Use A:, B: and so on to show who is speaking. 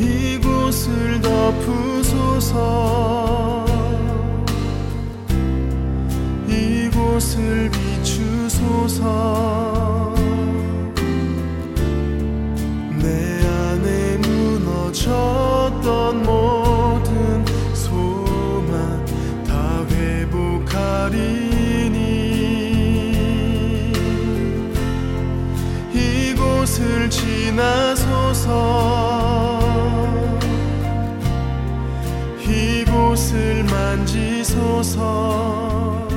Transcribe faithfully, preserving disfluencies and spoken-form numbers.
A: 이곳을 덮으소서. 이곳을 비추소서. 내 안에 무너졌던 모든 소망 다 회복하리니 이곳을 지나소서. 이곳을 만지소서.